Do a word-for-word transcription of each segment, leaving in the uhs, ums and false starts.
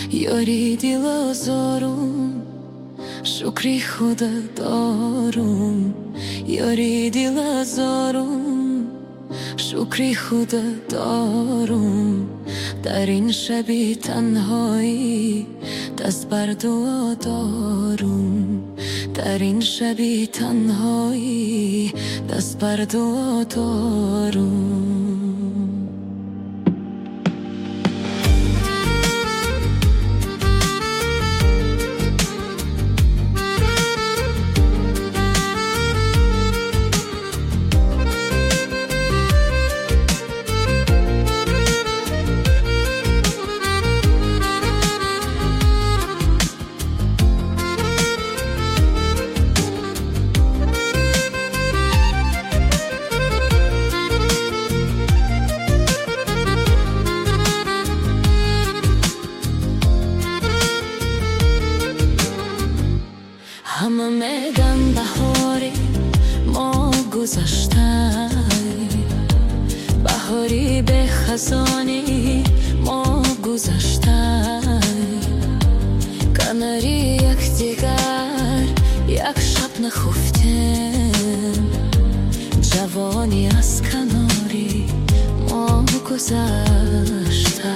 یاری دل آزارم، شکری خدا دارم. یاری دل آزارم، شکری خدا دارم. در این شب تنهایی دست بر دعا دارم. در این شب تنهایی دست بر دعا دارم. همه میدن بهاری ما گذشته، بهاری به خزانی ما گذشته. کناری یک دیگر یک شب نخفتیم، جوانی از کناری ما گذشته.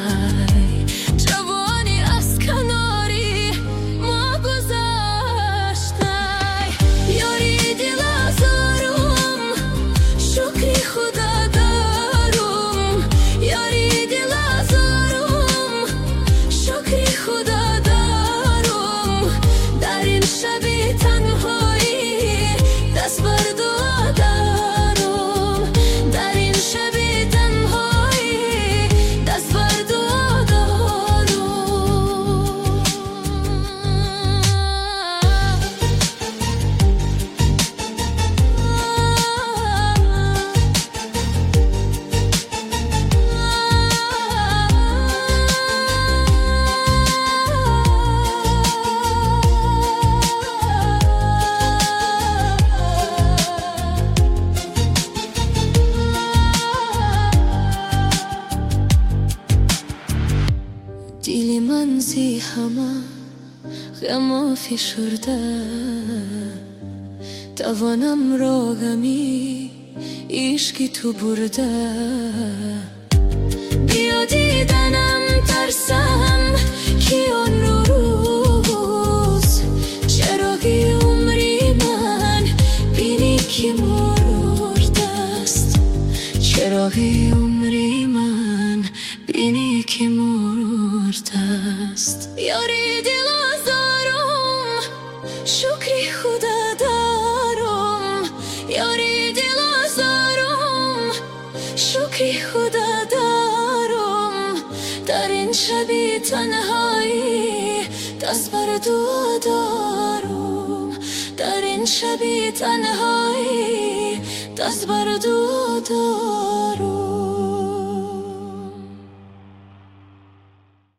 دل من زی همه غم فشرده، توانم را غمی عشق تو برده. بیا دیدنم ترسم که آن روز چراغی عمری من بینی که مرده است. چراغی عمری من بینی که مرده است. یاری دل آزارم، شکری خدا دارم. یاری دل آزارم، شکری خدا دارم. در این شب تنهایی دست بر دعا دارم. در این شب تنهایی دست بر دعا دارم.